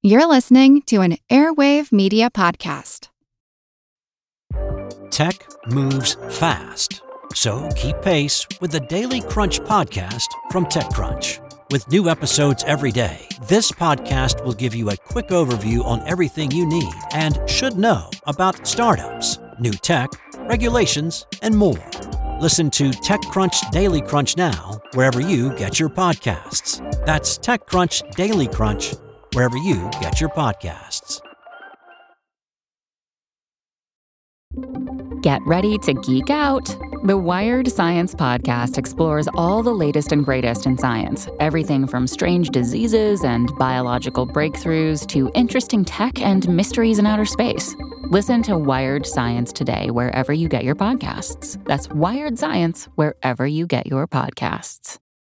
You're listening to an Airwave Media Podcast. Tech moves fast, so keep pace with the Daily Crunch podcast from TechCrunch. With new episodes every day, this podcast will give you a quick overview on everything you need and should know about startups, new tech, regulations, and more. Listen to TechCrunch Daily Crunch now, wherever you get your podcasts. That's TechCrunch Daily Crunch, wherever you get your podcasts. Get ready to geek out. The Wired Science Podcast explores all the latest and greatest in science. Everything from strange diseases and biological breakthroughs to interesting tech and mysteries in outer space. Listen to Wired Science today wherever you get your podcasts. That's Wired Science wherever you get your podcasts.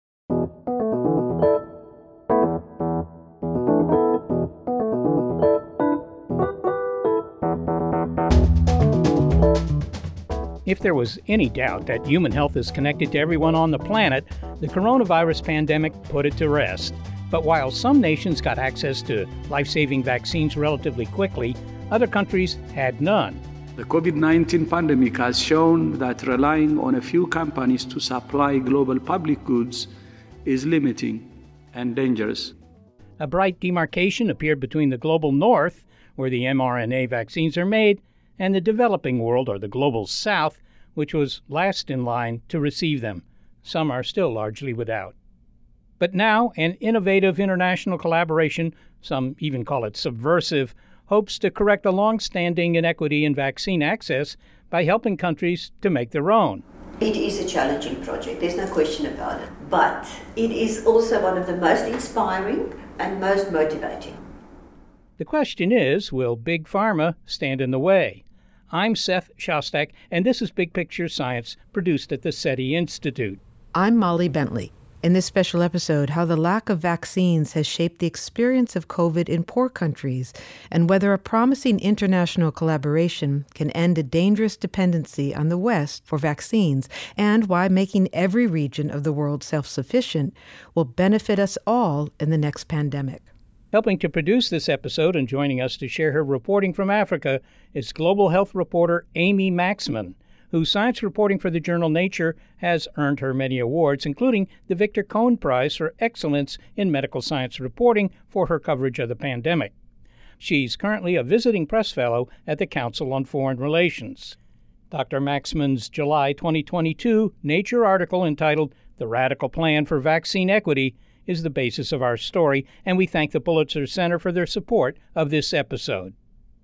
If there was any doubt that human health is connected to everyone on the planet, the coronavirus pandemic put it to rest. But while some nations got access to life-saving vaccines relatively quickly, other countries had none. The COVID-19 pandemic has shown that relying on a few companies to supply global public goods is limiting and dangerous. A bright demarcation appeared between the global north, where the mRNA vaccines are made, and the developing world, or the global south, which was last in line to receive them. Some are still largely without. But now, an innovative international collaboration, some even call it subversive, hopes to correct a long-standing inequity in vaccine access by helping countries to make their own. It is a challenging project, there's no question about it. But it is also one of the most inspiring and most motivating. The question is, will Big Pharma stand in the way? I'm Seth Shostak, and this is Big Picture Science, produced at the SETI Institute. I'm Molly Bentley. In this special episode, how the lack of vaccines has shaped the experience of COVID in poor countries, and whether a promising international collaboration can end a dangerous dependency on the West for vaccines, and why making every region of the world self-sufficient will benefit us all in the next pandemic. Helping to produce this episode and joining us to share her reporting from Africa is global health reporter Amy Maxman, whose science reporting for the journal Nature has earned her many awards, including the Victor Cohn Prize for Excellence in Medical Science Reporting for her coverage of the pandemic. She's currently a visiting press fellow at the Council on Foreign Relations. Dr. Maxman's July 2022 Nature article entitled "The Radical Plan for Vaccine Equity" is the basis of our story, and we thank the Pulitzer Center for their support of this episode.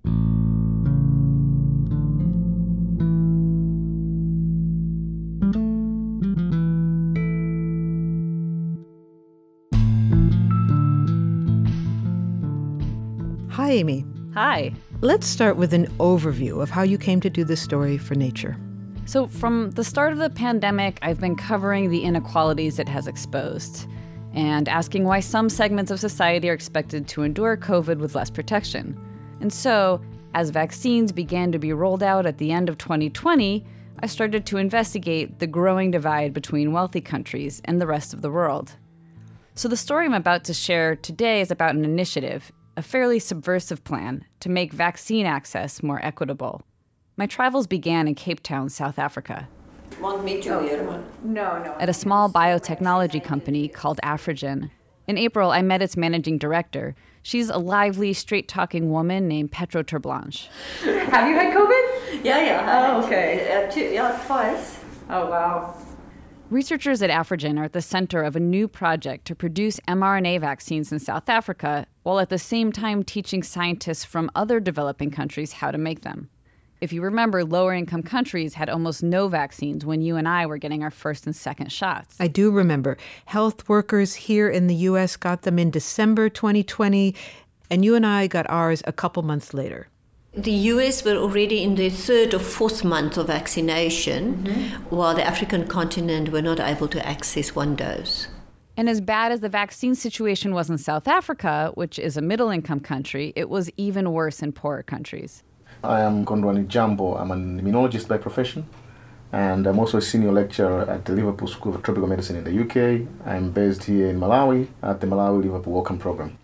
Hi, Amy. Hi. Let's start with an overview of how you came to do this story for Nature. So from the start of the pandemic, I've been covering the inequalities it has exposed and asking why some segments of society are expected to endure COVID with less protection. And so, as vaccines began to be rolled out at the end of 2020, I started to investigate the growing divide between wealthy countries and the rest of the world. So the story I'm about to share today is about an initiative, a fairly subversive plan, to make vaccine access more equitable. My travels began in Cape Town, South Africa. Want me to hear one? No. At a small biotechnology company called Afrigen. In April, I met its managing director. She's a lively, straight-talking woman named Petro Terblanche. Have you had COVID? Yeah. Oh, okay. Twice. Oh, wow. Researchers at Afrigen are at the center of a new project to produce mRNA vaccines in South Africa, while at the same time teaching scientists from other developing countries how to make them. If you remember, lower-income countries had almost no vaccines when you and I were getting our first and second shots. I do remember. Health workers here in the U.S. got them in December 2020, and you and I got ours a couple months later. The US were already in their third or fourth month of vaccination, while the African continent were not able to access one dose. And as bad as the vaccine situation was in South Africa, which is a middle-income country, it was even worse in poorer countries. I am Gondwani Jambo. I'm an immunologist by profession, and I'm also a senior lecturer at the Liverpool School of Tropical Medicine in the UK. I'm based here in Malawi at the Malawi Liverpool Wellcome Program.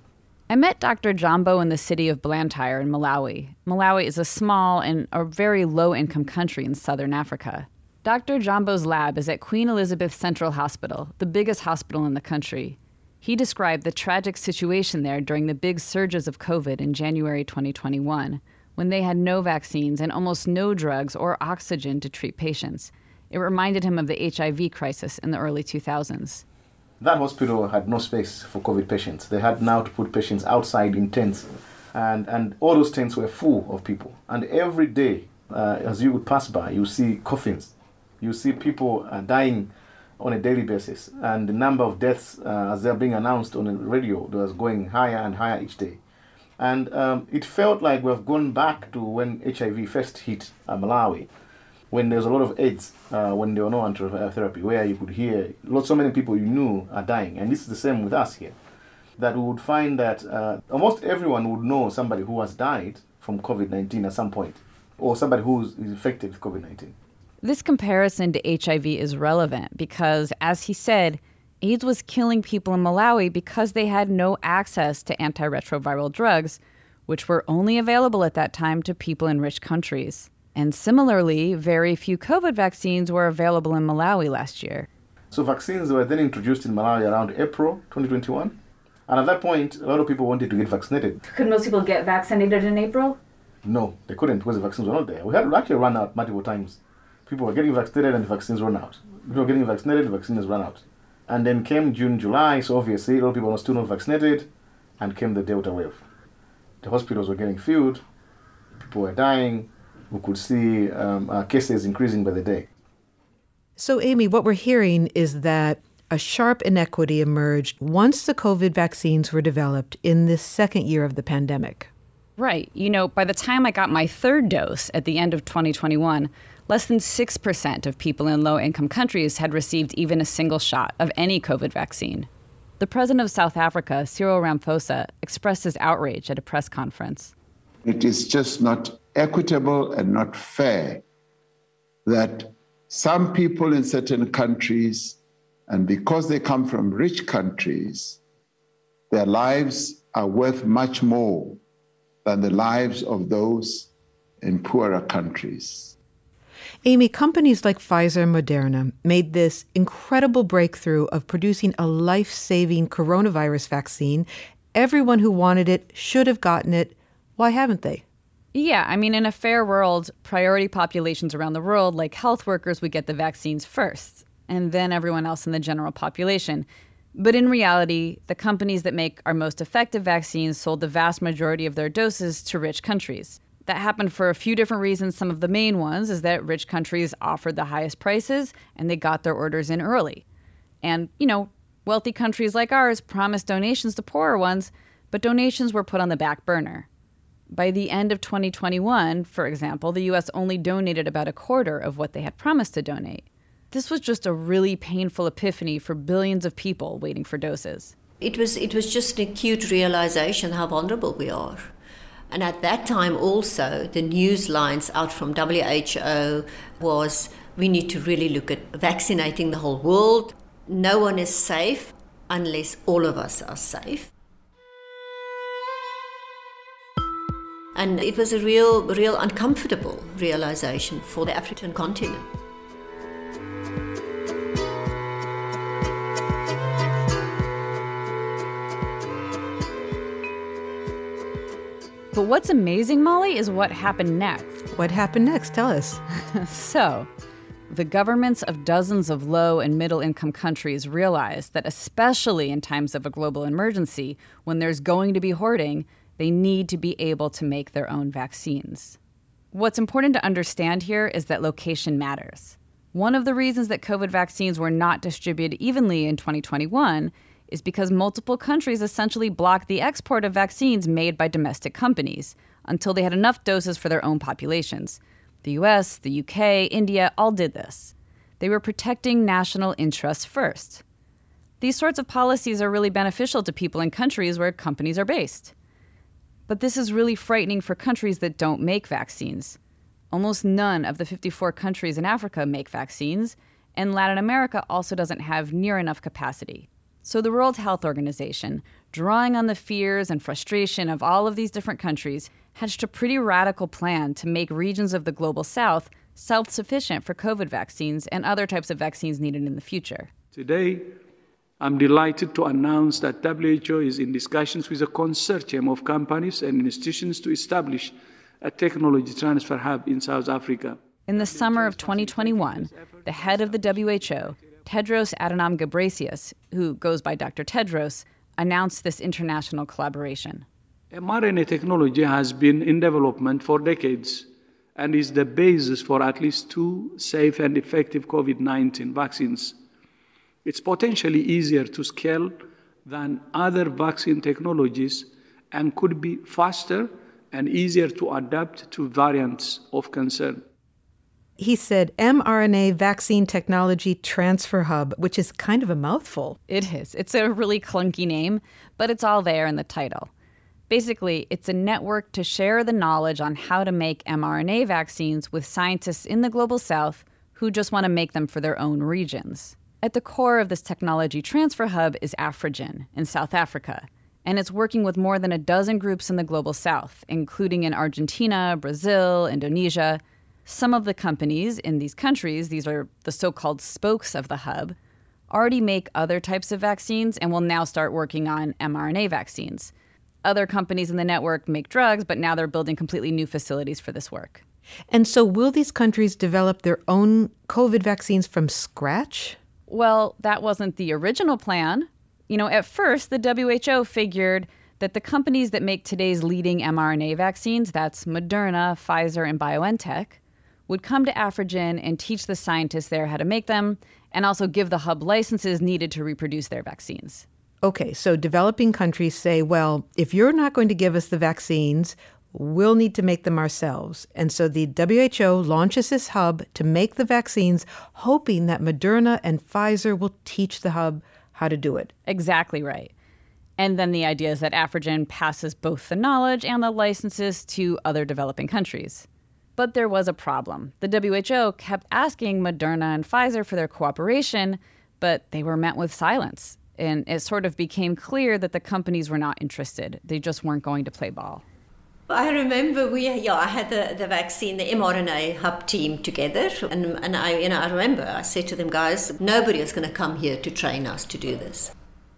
I met Dr. Jambo in the city of Blantyre in Malawi. Malawi is a small and a very low-income country in southern Africa. Dr. Jambo's lab is at Queen Elizabeth Central Hospital, the biggest hospital in the country. He described the tragic situation there during the big surges of COVID in January 2021, when they had no vaccines and almost no drugs or oxygen to treat patients. It reminded him of the HIV crisis in the early 2000s. That hospital had no space for COVID patients. They had now to put patients outside in tents. And all those tents were full of people. And every day, as you would pass by, you see coffins. You see people dying on a daily basis. And the number of deaths, as they're being announced on the radio, was going higher and higher each day. And it felt like we've gone back to when HIV first hit Malawi, when there was a lot of AIDS, when there were no antiretroviral therapy, where you could hear so many people you knew are dying. And this is the same with us here, that we would find that almost everyone would know somebody who has died from COVID-19 at some point, or somebody who is infected with COVID-19. This comparison to HIV is relevant because, as he said, AIDS was killing people in Malawi because they had no access to antiretroviral drugs, which were only available at that time to people in rich countries. And similarly, very few COVID vaccines were available in Malawi last year. So vaccines were then introduced in Malawi around April 2021. And at that point, a lot of people wanted to get vaccinated. Could most people get vaccinated in April? No, they couldn't because the vaccines were not there. We had actually run out multiple times. People were getting vaccinated and the vaccines ran out. People were getting vaccinated, the vaccines ran out. And then came June, July, so obviously a lot of people were still not vaccinated, and came the Delta wave. The hospitals were getting filled, people were dying. We could see cases increasing by the day. So, Amy, what we're hearing is that a sharp inequity emerged once the COVID vaccines were developed in this second year of the pandemic. Right. You know, by the time I got my third dose at the end of 2021, less than 6% of people in low-income countries had received even a single shot of any COVID vaccine. The president of South Africa, Cyril Ramaphosa, expressed his outrage at a press conference. It is just not equitable and not fair that some people in certain countries, and because they come from rich countries, their lives are worth much more than the lives of those in poorer countries. Amy, companies like Pfizer and Moderna made this incredible breakthrough of producing a life-saving coronavirus vaccine. Everyone who wanted it should have gotten it. Why haven't they? Yeah, I mean, in a fair world, priority populations around the world, like health workers, would get the vaccines first, and then everyone else in the general population. But in reality, the companies that make our most effective vaccines sold the vast majority of their doses to rich countries. That happened for a few different reasons. Some of the main ones is that rich countries offered the highest prices and they got their orders in early. And, you know, wealthy countries like ours promised donations to poorer ones, but donations were put on the back burner. By the end of 2021, for example, the U.S. only donated about a quarter of what they had promised to donate. This was just a really painful epiphany for billions of people waiting for doses. It was just an acute realization how vulnerable we are. And at that time also, the news lines out from WHO was, we need to really look at vaccinating the whole world. No one is safe unless all of us are safe. And it was a real uncomfortable realization for the African continent. But what's amazing, Molly, is what happened next. What happened next? Tell us. So, the governments of dozens of low and middle income countries realized that especially in times of a global emergency, when there's going to be hoarding, they need to be able to make their own vaccines. What's important to understand here is that location matters. One of the reasons that COVID vaccines were not distributed evenly in 2021 is because multiple countries essentially blocked the export of vaccines made by domestic companies until they had enough doses for their own populations. The US, the UK, India all did this. They were protecting national interests first. These sorts of policies are really beneficial to people in countries where companies are based. But this is really frightening for countries that don't make vaccines. Almost none of the 54 countries in Africa make vaccines, and Latin America also doesn't have near enough capacity. So the World Health Organization, drawing on the fears and frustration of all of these different countries, hatched a pretty radical plan to make regions of the global south self-sufficient for COVID vaccines and other types of vaccines needed in the future. Today, I'm delighted to announce that WHO is in discussions with a consortium of companies and institutions to establish a technology transfer hub in South Africa. In the summer of 2021, the head of the WHO, Tedros Adhanom Ghebreyesus, who goes by Dr. Tedros, announced this international collaboration. mRNA technology has been in development for decades and is the basis for at least 2 safe and effective COVID-19 vaccines. It's potentially easier to scale than other vaccine technologies and could be faster and easier to adapt to variants of concern. He said mRNA Vaccine Technology Transfer Hub, which is kind of a mouthful. It is. It's a really clunky name, but it's all there in the title. Basically, it's a network to share the knowledge on how to make mRNA vaccines with scientists in the global south who just want to make them for their own regions. At the core of this technology transfer hub is Afrigen in South Africa, and it's working with more than a dozen groups in the global south, including in Argentina, Brazil, Indonesia. Some of the companies in these countries, these are the so-called spokes of the hub, already make other types of vaccines and will now start working on mRNA vaccines. Other companies in the network make drugs, but now they're building completely new facilities for this work. And so will these countries develop their own COVID vaccines from scratch? Well, that wasn't the original plan. At first, the WHO figured that the companies that make today's leading mRNA vaccines, that's Moderna, Pfizer, and BioNTech, would come to Afrigen and teach the scientists there how to make them and also give the hub licenses needed to reproduce their vaccines. Okay, so developing countries say, well, if you're not going to give us the vaccines, we'll need to make them ourselves. And so the WHO launches this hub to make the vaccines, hoping that Moderna and Pfizer will teach the hub how to do it. Exactly right. And then the idea is that Afrigen passes both the knowledge and the licenses to other developing countries. But there was a problem. The WHO kept asking Moderna and Pfizer for their cooperation, but they were met with silence. And it sort of became clear that the companies were not interested. They just weren't going to play ball. I remember I had the vaccine, the mRNA hub team together. And I remember I said to them, guys, nobody is going to come here to train us to do this.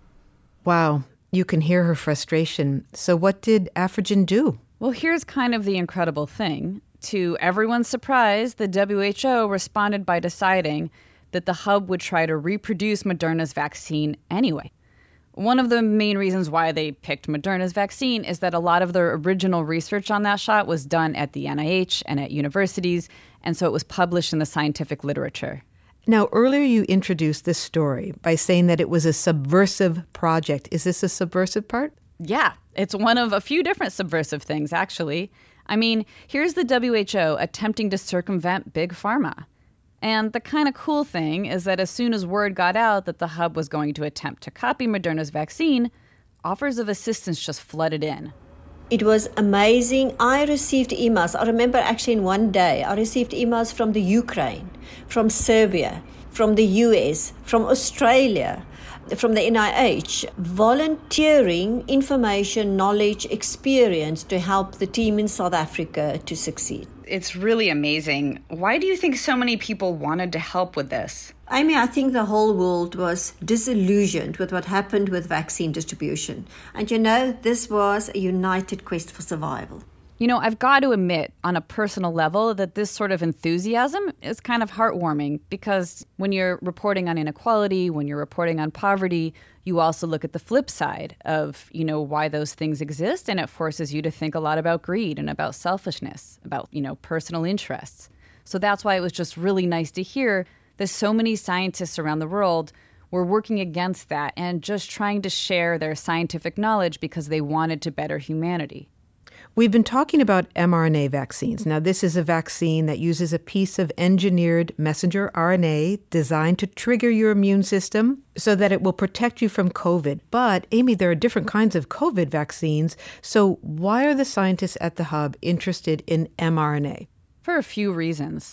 Wow, you can hear her frustration. So what did Afrigen do? Well, here's kind of the incredible thing. To everyone's surprise, the WHO responded by deciding that the hub would try to reproduce Moderna's vaccine anyway. One of the main reasons why they picked Moderna's vaccine is that a lot of their original research on that shot was done at the NIH and at universities, and so it was published in the scientific literature. Now, earlier you introduced this story by saying that it was a subversive project. Is this a subversive part? Yeah, it's one of a few different subversive things, actually. I mean, here's the WHO attempting to circumvent Big Pharma. And the kind of cool thing is that as soon as word got out that the hub was going to attempt to copy Moderna's vaccine, offers of assistance just flooded in. It was amazing. I received emails. I remember actually in one day, I received emails from the Ukraine, from Serbia, from the US, from Australia, from the NIH, volunteering information, knowledge, experience to help the team in South Africa to succeed. It's really amazing. Why do you think so many people wanted to help with this? Amy, I think the whole world was disillusioned with what happened with vaccine distribution. And this was a united quest for survival. I've got to admit, on a personal level, that this sort of enthusiasm is kind of heartwarming because when you're reporting on inequality, when you're reporting on poverty, you also look at the flip side of, why those things exist, and it forces you to think a lot about greed and about selfishness, about, personal interests. So that's why it was just really nice to hear that so many scientists around the world were working against that and just trying to share their scientific knowledge because they wanted to better humanity. We've been talking about mRNA vaccines. Now, this is a vaccine that uses a piece of engineered messenger RNA designed to trigger your immune system so that it will protect you from COVID. But, Amy, there are different kinds of COVID vaccines. So why are the scientists at the hub interested in mRNA? For a few reasons.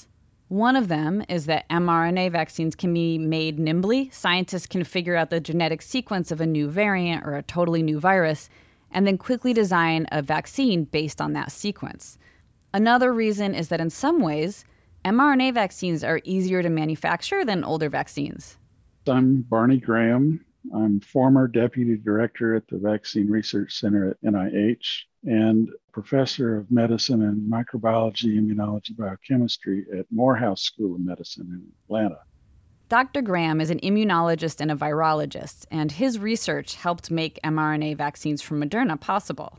One of them is that mRNA vaccines can be made nimbly. Scientists can figure out the genetic sequence of a new variant or a totally new virus, and then quickly design a vaccine based on that sequence. Another reason is that in some ways, mRNA vaccines are easier to manufacture than older vaccines. I'm Barney Graham. I'm former Deputy Director at the Vaccine Research Center at NIH and Professor of Medicine and Microbiology, Immunology, Biochemistry at Morehouse School of Medicine in Atlanta. Dr. Graham is an immunologist and a virologist, and his research helped make mRNA vaccines from Moderna possible.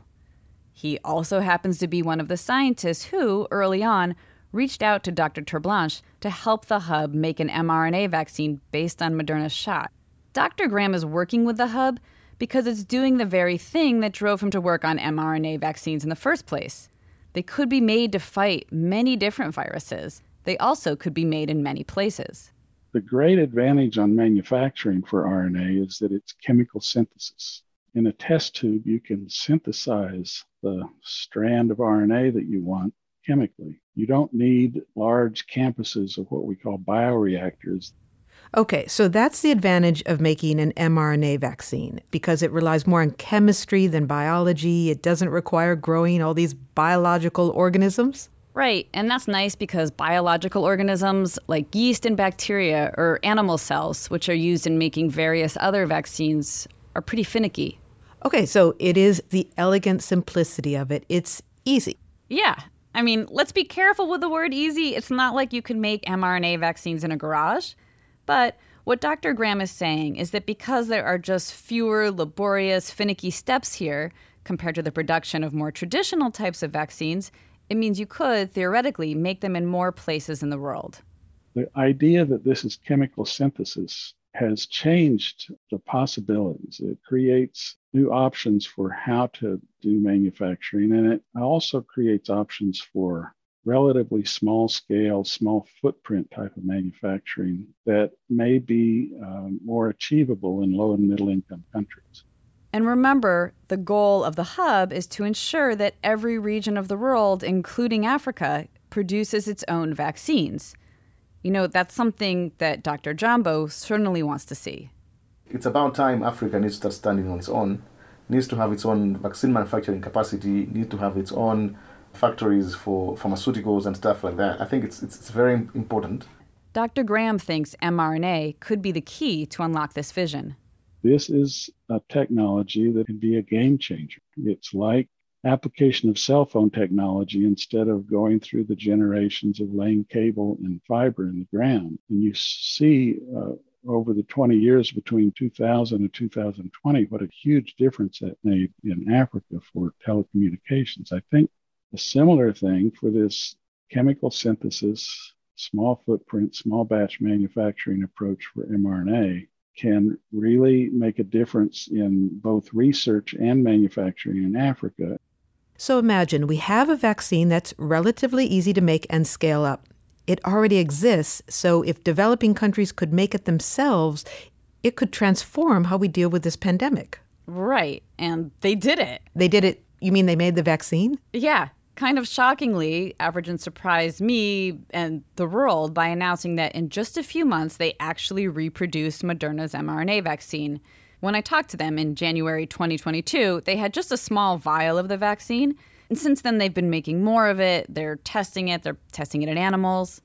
He also happens to be one of the scientists who, early on, reached out to Dr. Terblanche to help the hub make an mRNA vaccine based on Moderna's shot. Dr. Graham is working with the hub because it's doing the very thing that drove him to work on mRNA vaccines in the first place. They could be made to fight many different viruses. They also could be made in many places. The great advantage on manufacturing for RNA is that it's chemical synthesis. In a test tube, you can synthesize the strand of RNA that you want chemically. You don't need large campuses of what we call bioreactors. Okay, so that's the advantage of making an mRNA vaccine, because it relies more on chemistry than biology. It doesn't require growing all these biological organisms. Right, and that's nice because biological organisms like yeast and bacteria or animal cells, which are used in making various other vaccines, are pretty finicky. Okay, so it is the elegant simplicity of it. It's easy. Yeah. I mean, let's be careful with the word easy. It's not like you can make mRNA vaccines in a garage. But what Dr. Graham is saying is that because there are just fewer laborious, finicky steps here compared to the production of more traditional types of vaccines, it means you could, theoretically, make them in more places in the world. The idea that this is chemical synthesis has changed the possibilities. It creates new options for how to do manufacturing, and it also creates options for relatively small scale, small footprint type of manufacturing that may be more achievable in low and middle income countries. And remember, the goal of the hub is to ensure that every region of the world, including Africa, produces its own vaccines. You know, that's something that Dr. Jambo certainly wants to see. It's about time Africa needs to start standing on its own, needs to have its own vaccine manufacturing capacity, needs to have its own factories for pharmaceuticals and stuff like that. I think it's very important. Dr. Graham thinks mRNA could be the key to unlock this vision. This is a technology that can be a game changer. It's like application of cell phone technology instead of going through the generations of laying cable and fiber in the ground. And you see over the 20 years between 2000 and 2020 what a huge difference that made in Africa for telecommunications. I think a similar thing for this chemical synthesis, small footprint, small batch manufacturing approach for mRNA can really make a difference in both research and manufacturing in Africa. So imagine we have a vaccine that's relatively easy to make and scale up. It already exists, so if developing countries could make it themselves, it could transform how we deal with this pandemic. Right, and they did it. They did it. You mean they made the vaccine? Yeah. Kind of shockingly, Avergen surprised me and the world by announcing that in just a few months, they actually reproduced Moderna's mRNA vaccine. When I talked to them in January 2022, they had just a small vial of the vaccine. And since then, they've been making more of it. They're testing it in animals.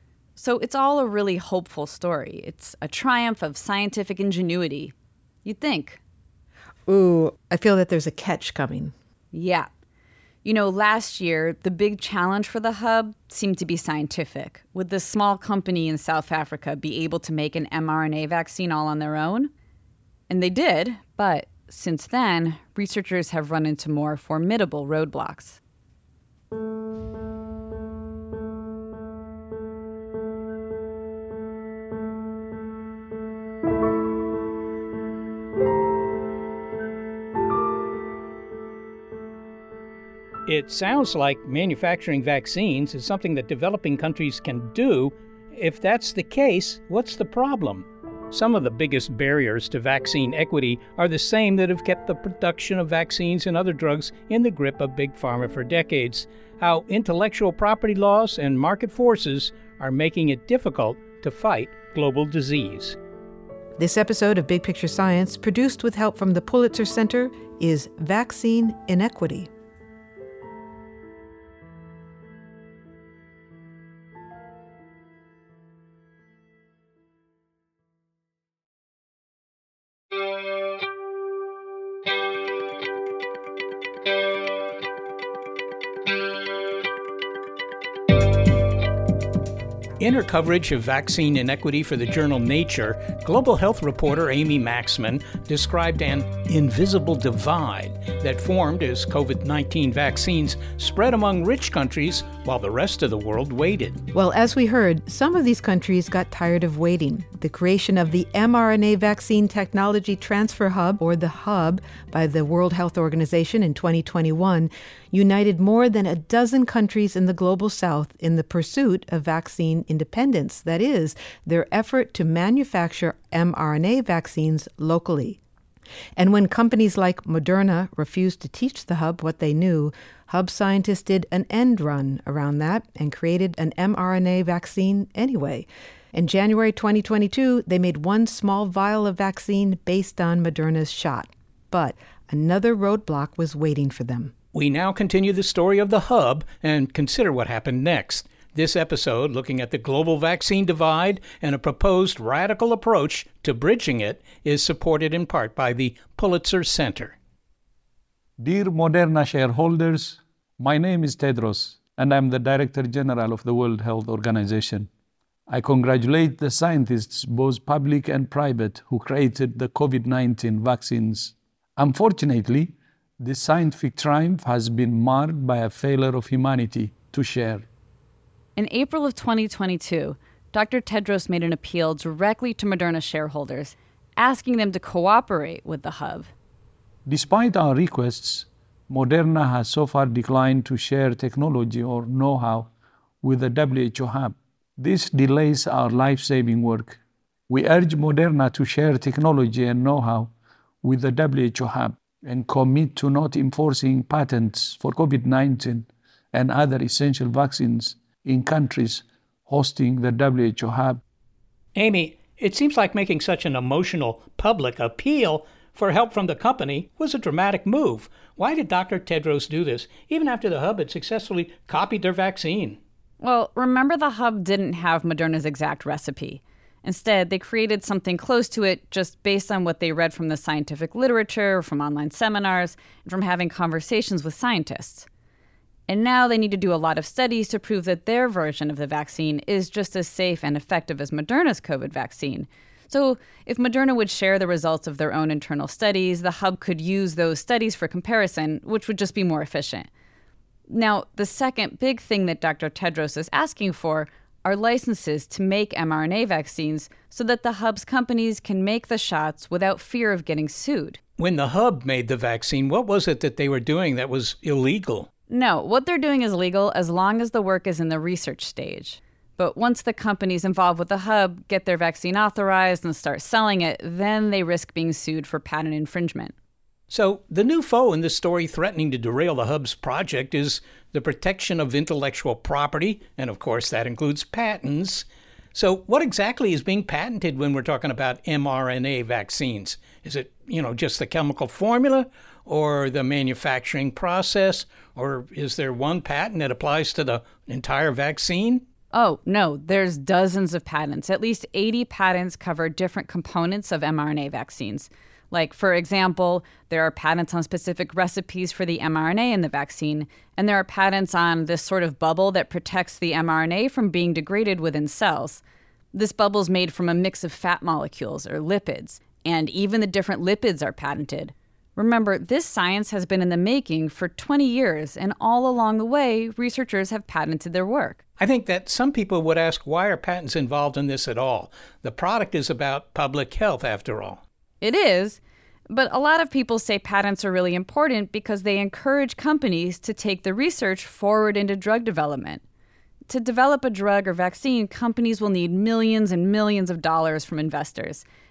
So it's all a really hopeful story. It's a triumph of scientific ingenuity. You'd think. Ooh, I feel that there's a catch coming. Yeah. You know, last year, the big challenge for the hub seemed to be scientific. Would this small company in South Africa be able to make an mRNA vaccine all on their own? And they did, but since then, researchers have run into more formidable roadblocks. It sounds like manufacturing vaccines is something that developing countries can do. If that's the case, what's the problem? Some of the biggest barriers to vaccine equity are the same that have kept the production of vaccines and other drugs in the grip of Big Pharma for decades. How intellectual property laws and market forces are making it difficult to fight global disease. This episode of Big Picture Science, produced with help from the Pulitzer Center, is Vaccine Inequity. In her coverage of vaccine inequity for the journal Nature, global health reporter Amy Maxman described an invisible divide that formed as COVID-19 vaccines spread among rich countries while the rest of the world waited. Well, as we heard, some of these countries got tired of waiting. The creation of the mRNA Vaccine Technology Transfer Hub, or the Hub, by the World Health Organization in 2021 united more than a dozen countries in the global south in the pursuit of vaccine independence, that is, their effort to manufacture mRNA vaccines locally. And when companies like Moderna refused to teach the Hub what they knew, Hub scientists did an end run around that and created an mRNA vaccine anyway. In January 2022, they made one small vial of vaccine based on Moderna's shot. But another roadblock was waiting for them. We now continue the story of the Hub and consider what happened next. This episode, looking at the global vaccine divide and a proposed radical approach to bridging it, is supported in part by the Pulitzer Center. Dear Moderna shareholders, my name is Tedros, and I'm the Director General of the World Health Organization. I congratulate the scientists, both public and private, who created the COVID-19 vaccines. Unfortunately, this scientific triumph has been marred by a failure of humanity to share. In April of 2022, Dr. Tedros made an appeal directly to Moderna shareholders, asking them to cooperate with the Hub. Despite our requests, Moderna has so far declined to share technology or know-how with the WHO Hub. This delays our life-saving work. We urge Moderna to share technology and know-how with the WHO Hub and commit to not enforcing patents for COVID-19 and other essential vaccines in countries hosting the WHO Hub. Amy, it seems like making such an emotional public appeal for help from the company was a dramatic move. Why did Dr. Tedros do this, even after the Hub had successfully copied their vaccine? Well, remember the Hub didn't have Moderna's exact recipe. Instead, they created something close to it just based on what they read from the scientific literature, from online seminars, and from having conversations with scientists. And now they need to do a lot of studies to prove that their version of the vaccine is just as safe and effective as Moderna's COVID vaccine. So if Moderna would share the results of their own internal studies, the Hub could use those studies for comparison, which would just be more efficient. Now, the second big thing that Dr. Tedros is asking for are licenses to make mRNA vaccines so that the Hub's companies can make the shots without fear of getting sued. When the Hub made the vaccine, what was it that they were doing that was illegal? No, what they're doing is legal as long as the work is in the research stage. But once the companies involved with the Hub get their vaccine authorized and start selling it, then they risk being sued for patent infringement. So the new foe in this story threatening to derail the Hub's project is the protection of intellectual property, and of course that includes patents. So what exactly is being patented when we're talking about mRNA vaccines? Is it, just the chemical formula or the manufacturing process? Or is there one patent that applies to the entire vaccine? Oh, no, there's dozens of patents. At least 80 patents cover different components of mRNA vaccines. Like, for example, there are patents on specific recipes for the mRNA in the vaccine, and there are patents on this sort of bubble that protects the mRNA from being degraded within cells. This bubble's made from a mix of fat molecules, or lipids, and even the different lipids are patented. Remember, this science has been in the making for 20 years, and all along the way, researchers have patented their work. I think that some people would ask, why are patents involved in this at all? The product is about public health, after all. It is, but a lot of people say patents are really important because they encourage companies to take the research forward into drug development. To develop a drug or vaccine, companies will need millions and millions of dollars from investors.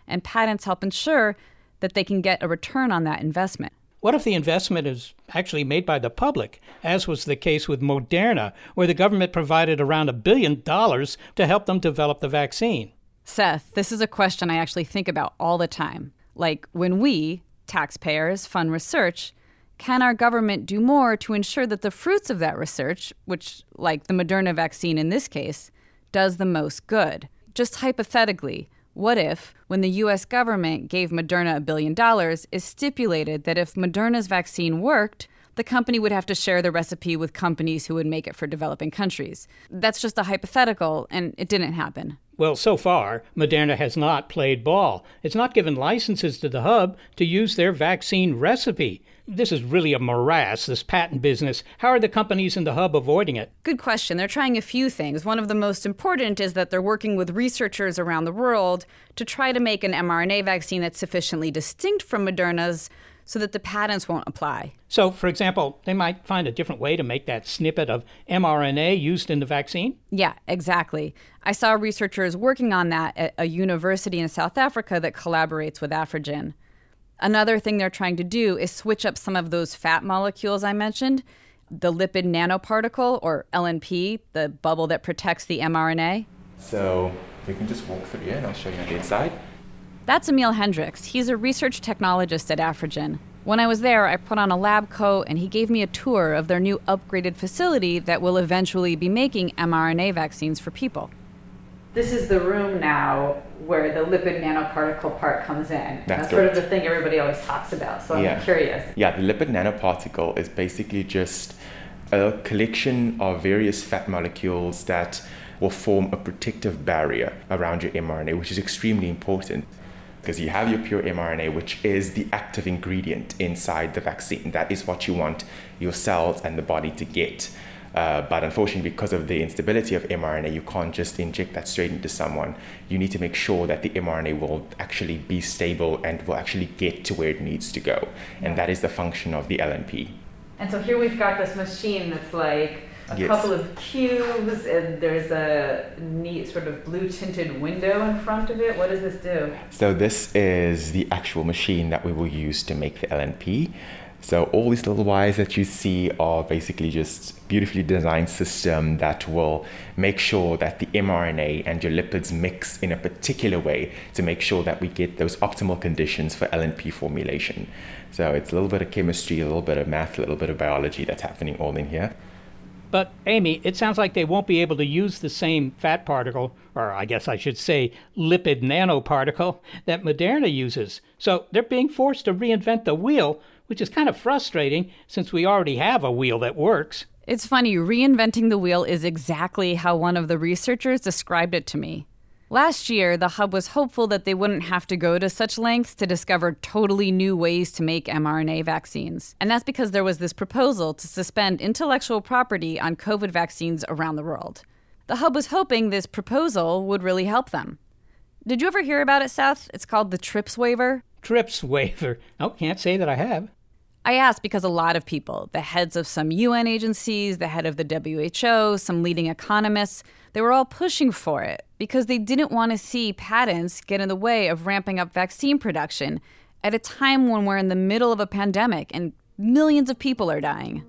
and patents help ensure that they can get a return on that investment. What if the investment is actually made by the public, as was the case with Moderna, where the government provided around $1 billion to help them develop the vaccine? Seth, this is a question I actually think about all the time. Like, when we, taxpayers, fund research, can our government do more to ensure that the fruits of that research, which, like the Moderna vaccine in this case, does the most good? Just hypothetically, what if, when the U.S. government gave Moderna $1 billion, is stipulated that if Moderna's vaccine worked, the company would have to share the recipe with companies who would make it for developing countries? That's just a hypothetical, and it didn't happen. Well, so far, Moderna has not played ball. It's not given licenses to the hub to use their vaccine recipe. This is really a morass, this patent business. How are the companies in the hub avoiding it? Good question. They're trying a few things. One of the most important is that they're working with researchers around the world to try to make an mRNA vaccine that's sufficiently distinct from Moderna's so that the patents won't apply. So, for example, they might find a different way to make that snippet of mRNA used in the vaccine? Yeah, exactly. I saw researchers working on that at a university in South Africa that collaborates with Afrigen. Another thing they're trying to do is switch up some of those fat molecules I mentioned, the lipid nanoparticle, or LNP, the bubble that protects the mRNA. So we can just walk through here and I'll show you on the inside. That's Emil Hendricks. He's a research technologist at Afrigen. When I was there, I put on a lab coat and he gave me a tour of their new upgraded facility that will eventually be making mRNA vaccines for people. This is the room now where the lipid nanoparticle part comes in. That's sort of the thing everybody always talks about, so I'm curious. Yeah, the lipid nanoparticle is basically just a collection of various fat molecules that will form a protective barrier around your mRNA, which is extremely important. Because you have your pure mRNA, which is the active ingredient inside the vaccine. That is what you want your cells and the body to get. But unfortunately, because of the instability of mRNA, you can't just inject that straight into someone. You need to make sure that the mRNA will actually be stable and will actually get to where it needs to go. And that is the function of the LNP. And so here we've got this machine that's like a couple of cubes, and there's a neat sort of blue tinted window in front of it. What does this do? So this is the actual machine that we will use to make the LNP. So all these little wires that you see are basically just beautifully designed system that will make sure that the mRNA and your lipids mix in a particular way to make sure that we get those optimal conditions for LNP formulation. So it's a little bit of chemistry, a little bit of math, a little bit of biology that's happening all in here. But, Amy, it sounds like they won't be able to use the same fat particle, or I guess I should say lipid nanoparticle, that Moderna uses. So they're being forced to reinvent the wheel, which is kind of frustrating since we already have a wheel that works. It's funny, reinventing the wheel is exactly how one of the researchers described it to me. Last year, the hub was hopeful that they wouldn't have to go to such lengths to discover totally new ways to make mRNA vaccines. And that's because there was this proposal to suspend intellectual property on COVID vaccines around the world. The hub was hoping this proposal would really help them. Did you ever hear about it, Seth? It's called the TRIPS waiver. TRIPS waiver? Oh, can't say that I have. I asked because a lot of people, the heads of some UN agencies, the head of the WHO, some leading economists, they were all pushing for it because they didn't want to see patents get in the way of ramping up vaccine production at a time when we're in the middle of a pandemic and millions of people are dying.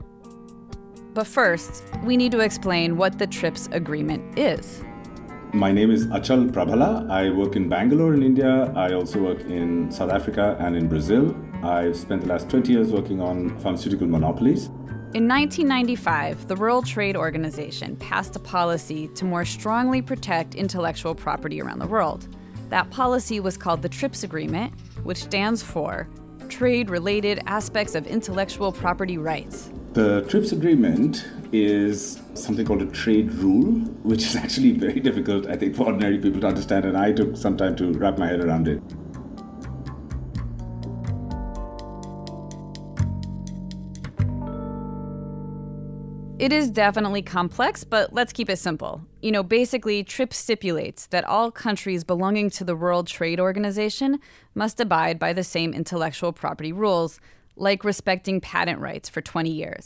But first, we need to explain what the TRIPS agreement is. My name is Achal Prabhala. I work in Bangalore in India. I also work in South Africa and in Brazil. I've spent the last 20 years working on pharmaceutical monopolies. In 1995, the World Trade Organization passed a policy to more strongly protect intellectual property around the world. That policy was called the TRIPS Agreement, which stands for Trade-Related Aspects of Intellectual Property Rights. The TRIPS Agreement is something called a trade rule, which is actually very difficult, I think, for ordinary people to understand, and I took some time to wrap my head around it. It is definitely complex, but let's keep it simple. Basically, TRIPS stipulates that all countries belonging to the World Trade Organization must abide by the same intellectual property rules, like respecting patent rights for 20 years.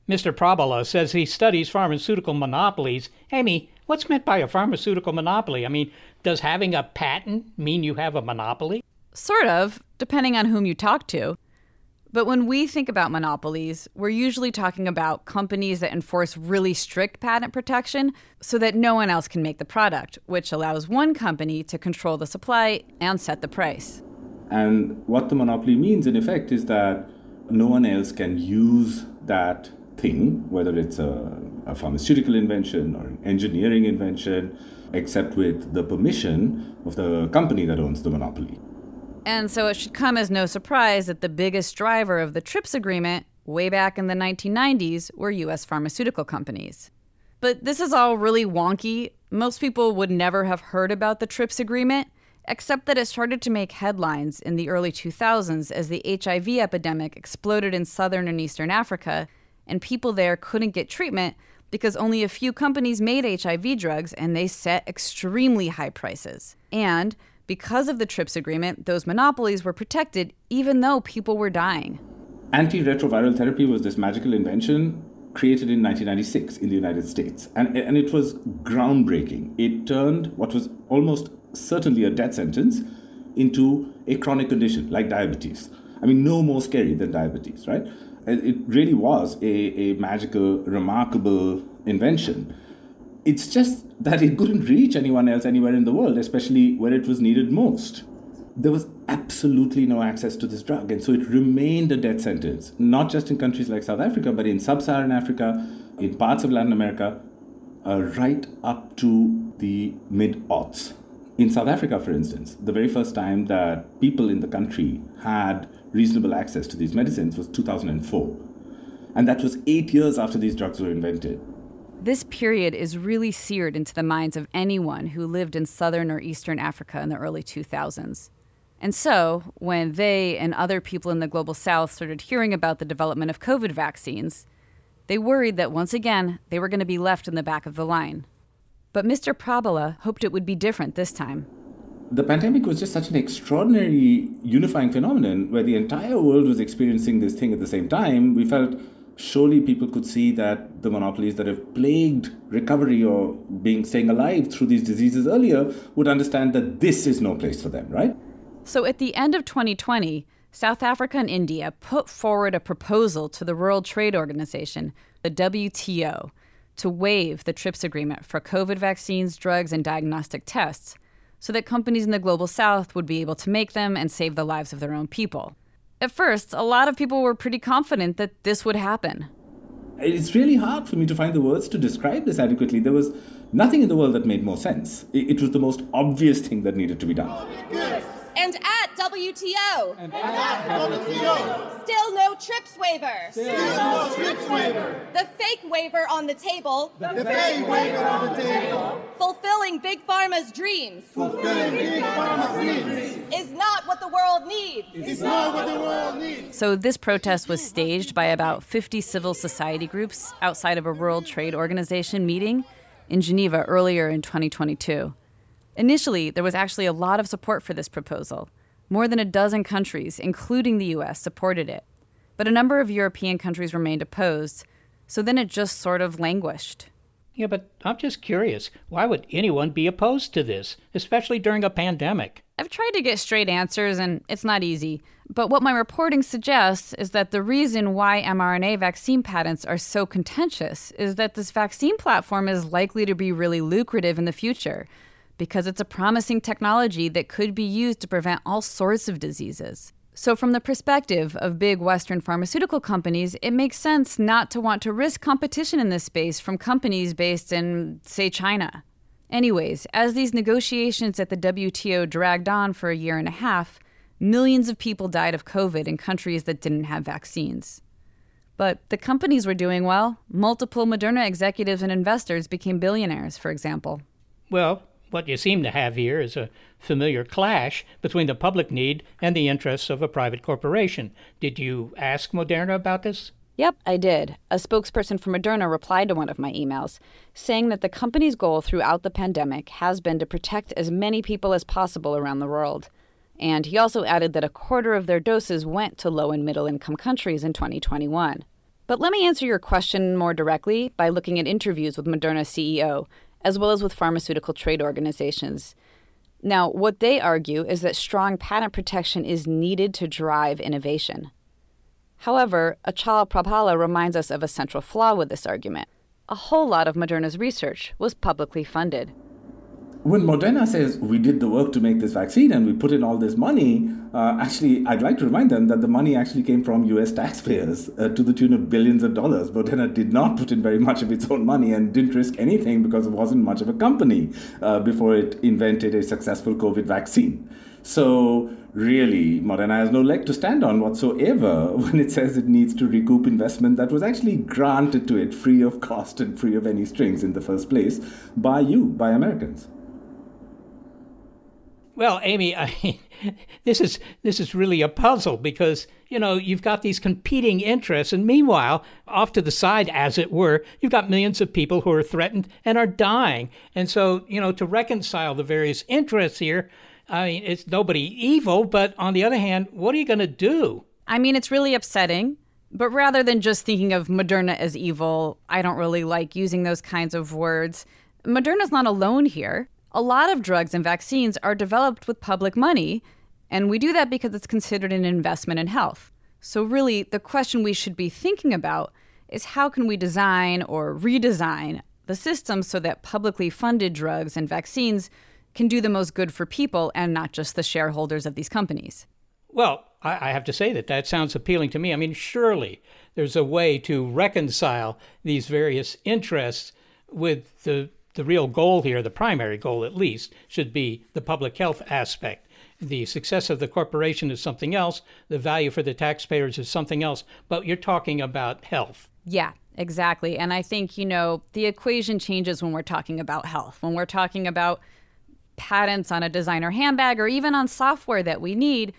Mr. Prabhala says he studies pharmaceutical monopolies. Amy, what's meant by a pharmaceutical monopoly? I mean, does having a patent mean you have a monopoly? Sort of, depending on whom you talk to. But when we think about monopolies, we're usually talking about companies that enforce really strict patent protection so that no one else can make the product, which allows one company to control the supply and set the price. And what the monopoly means, in effect, is that no one else can use that thing, whether it's a pharmaceutical invention or an engineering invention, except with the permission of the company that owns the monopoly. And so it should come as no surprise that the biggest driver of the TRIPS agreement way back in the 1990s were U.S. pharmaceutical companies. But this is all really wonky. Most people would never have heard about the TRIPS agreement, except that it started to make headlines in the early 2000s as the HIV epidemic exploded in southern and eastern Africa, and people there couldn't get treatment because only a few companies made HIV drugs and they set extremely high prices. And because of the TRIPS agreement, those monopolies were protected even though people were dying. Antiretroviral therapy was this magical invention created in 1996 in the United States. And it was groundbreaking. It turned what was almost certainly a death sentence into a chronic condition like diabetes. I mean, no more scary than diabetes, right? It really was a magical, remarkable invention. It's just that it couldn't reach anyone else anywhere in the world, especially where it was needed most. There was absolutely no access to this drug, and so it remained a death sentence, not just in countries like South Africa, but in sub-Saharan Africa, in parts of Latin America, right up to the mid-aughts. In South Africa, for instance, the very first time that people in the country had reasonable access to these medicines was 2004. And that was 8 years after these drugs were invented. This period is really seared into the minds of anyone who lived in southern or eastern Africa in the early 2000s. And so, when they and other people in the global south started hearing about the development of COVID vaccines, they worried that once again, they were going to be left in the back of the line. But Mr. Prabhala hoped it would be different this time. The pandemic was just such an extraordinary unifying phenomenon where the entire world was experiencing this thing at the same time. We felt surely people could see that the monopolies that have plagued recovery or staying alive through these diseases earlier would understand that this is no place for them, right? So at the end of 2020, South Africa and India put forward a proposal to the World Trade Organization, the WTO, to waive the TRIPS agreement for COVID vaccines, drugs, and diagnostic tests so that companies in the global south would be able to make them and save the lives of their own people. At first, a lot of people were pretty confident that this would happen. It's really hard for me to find the words to describe this adequately. There was nothing in the world that made more sense. It was the most obvious thing that needed to be done. And at WTO. And at WTO. Still no TRIPS waiver. Still no TRIPS waiver. The fake waiver on the table. The fake waiver on the table. Fulfilling Big Pharma's dreams. Fulfilling Big Pharma's dreams. Is not what the world needs. Is not what the world needs. So this protest was staged by about 50 civil society groups outside of a World Trade Organization meeting in Geneva earlier in 2022. Initially, there was actually a lot of support for this proposal. More than a dozen countries, including the U.S., supported it. But a number of European countries remained opposed, so then it just sort of languished. Yeah, but I'm just curious. Why would anyone be opposed to this, especially during a pandemic? I've tried to get straight answers, and it's not easy. But what my reporting suggests is that the reason why mRNA vaccine patents are so contentious is that this vaccine platform is likely to be really lucrative in the future, because it's a promising technology that could be used to prevent all sorts of diseases. So from the perspective of big Western pharmaceutical companies, it makes sense not to want to risk competition in this space from companies based in, say, China. Anyways, as these negotiations at the WTO dragged on for a year and a half, millions of people died of COVID in countries that didn't have vaccines. But the companies were doing well. Multiple Moderna executives and investors became billionaires, for example. Well, what you seem to have here is a familiar clash between the public need and the interests of a private corporation. Did you ask Moderna about this? Yep, I did. A spokesperson for Moderna replied to one of my emails, saying that the company's goal throughout the pandemic has been to protect as many people as possible around the world. And he also added that a quarter of their doses went to low- and middle-income countries in 2021. But let me answer your question more directly by looking at interviews with Moderna's CEO, as well as with pharmaceutical trade organizations. Now, what they argue is that strong patent protection is needed to drive innovation. However, Achala Prabhala reminds us of a central flaw with this argument. A whole lot of Moderna's research was publicly funded. When Moderna says we did the work to make this vaccine and we put in all this money, actually, I'd like to remind them that the money actually came from US taxpayers to the tune of billions of dollars. Moderna did not put in very much of its own money and didn't risk anything because it wasn't much of a company before it invented a successful COVID vaccine. So really, Moderna has no leg to stand on whatsoever when it says it needs to recoup investment that was actually granted to it free of cost and free of any strings in the first place by Americans. Well, Amy, this is really a puzzle because, you've got these competing interests. And meanwhile, off to the side, as it were, you've got millions of people who are threatened and are dying. And so, to reconcile the various interests here, it's nobody evil. But on the other hand, what are you going to do? It's really upsetting. But rather than just thinking of Moderna as evil, I don't really like using those kinds of words. Moderna's not alone here. A lot of drugs and vaccines are developed with public money, and we do that because it's considered an investment in health. So really, the question we should be thinking about is how can we design or redesign the system so that publicly funded drugs and vaccines can do the most good for people and not just the shareholders of these companies? Well, I have to say that sounds appealing to me. Surely there's a way to reconcile these various interests with the real goal here, the primary goal at least, should be the public health aspect. The success of the corporation is something else. The value for the taxpayers is something else. But you're talking about health. Yeah, exactly. And I think, the equation changes when we're talking about health. When we're talking about patents on a designer handbag or even on software that we need,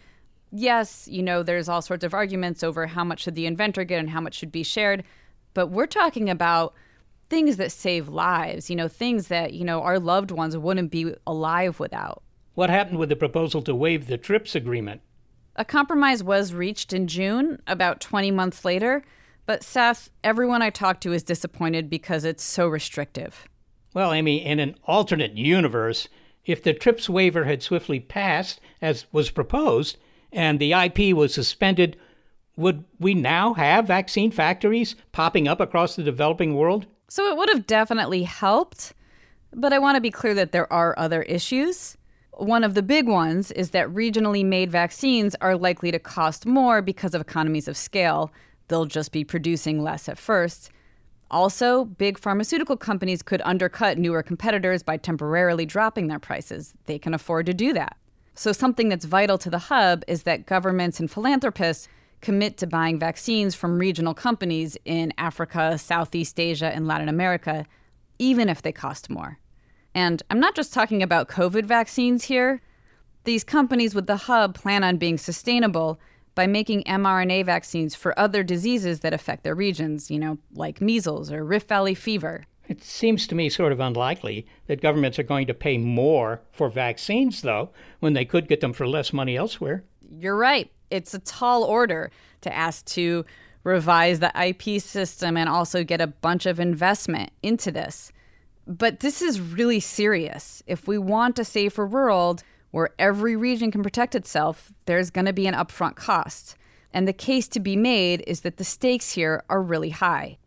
yes, there's all sorts of arguments over how much should the inventor get and how much should be shared. But we're talking about things that save lives, things that, our loved ones wouldn't be alive without. What happened with the proposal to waive the TRIPS agreement? A compromise was reached in June, about 20 months later. But Seth, everyone I talked to is disappointed because it's so restrictive. Well, Amy, in an alternate universe, if the TRIPS waiver had swiftly passed, as was proposed, and the IP was suspended, would we now have vaccine factories popping up across the developing world? So it would have definitely helped, but I want to be clear that there are other issues. One of the big ones is that regionally made vaccines are likely to cost more because of economies of scale. They'll just be producing less at first. Also, big pharmaceutical companies could undercut newer competitors by temporarily dropping their prices. They can afford to do that. So something that's vital to the hub is that governments and philanthropists commit to buying vaccines from regional companies in Africa, Southeast Asia, and Latin America, even if they cost more. And I'm not just talking about COVID vaccines here. These companies with the hub plan on being sustainable by making mRNA vaccines for other diseases that affect their regions, like measles or Rift Valley fever. It seems to me sort of unlikely that governments are going to pay more for vaccines, though, when they could get them for less money elsewhere. You're right. It's a tall order to ask to revise the IP system and also get a bunch of investment into this. But this is really serious. If we want a safer world where every region can protect itself, there's going to be an upfront cost. And the case to be made is that the stakes here are really high.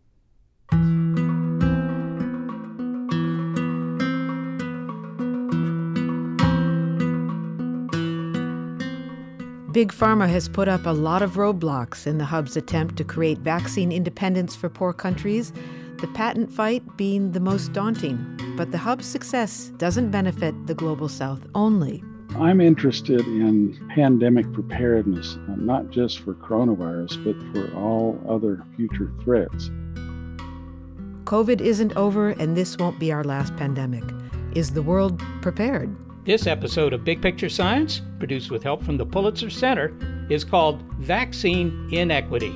Big Pharma has put up a lot of roadblocks in the hub's attempt to create vaccine independence for poor countries, the patent fight being the most daunting. But the hub's success doesn't benefit the Global South only. I'm interested in pandemic preparedness, not just for coronavirus, but for all other future threats. COVID isn't over, and this won't be our last pandemic. Is the world prepared? This episode of Big Picture Science, produced with help from the Pulitzer Center, is called Vaccine Inequity.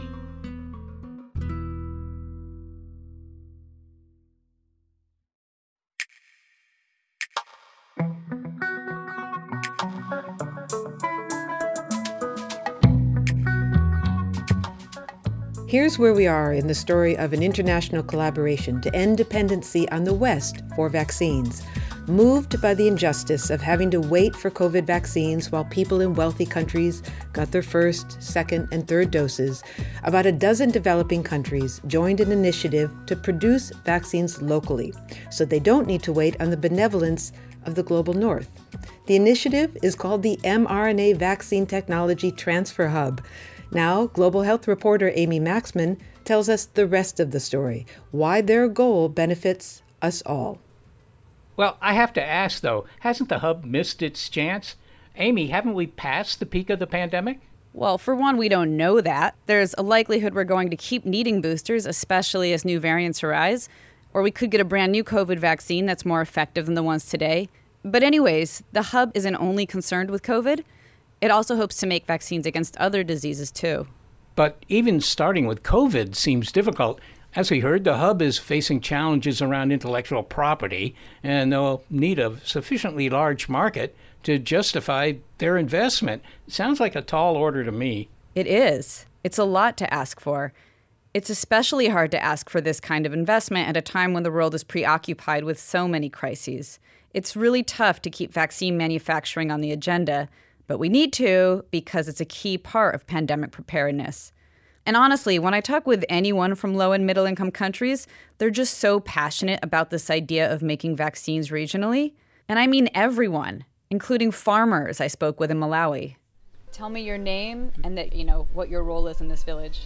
Here's where we are in the story of an international collaboration to end dependency on the West for vaccines. Moved by the injustice of having to wait for COVID vaccines while people in wealthy countries got their first, second, and third doses, about a dozen developing countries joined an initiative to produce vaccines locally so they don't need to wait on the benevolence of the global North. The initiative is called the mRNA Vaccine Technology Transfer Hub. Now, global health reporter Amy Maxman tells us the rest of the story, why their goal benefits us all. Well, I have to ask, though, hasn't the hub missed its chance? Amy, haven't we passed the peak of the pandemic? Well, for one, we don't know that. There's a likelihood we're going to keep needing boosters, especially as new variants arise. Or we could get a brand new COVID vaccine that's more effective than the ones today. But anyways, the hub isn't only concerned with COVID. It also hopes to make vaccines against other diseases, too. But even starting with COVID seems difficult. As we heard, the hub is facing challenges around intellectual property, and they'll need a sufficiently large market to justify their investment. It sounds like a tall order to me. It is. It's a lot to ask for. It's especially hard to ask for this kind of investment at a time when the world is preoccupied with so many crises. It's really tough to keep vaccine manufacturing on the agenda, but we need to because it's a key part of pandemic preparedness. And honestly, when I talk with anyone from low and middle income countries, they're just so passionate about this idea of making vaccines regionally. And I mean everyone, including farmers I spoke with in Malawi. Tell me your name and what your role is in this village.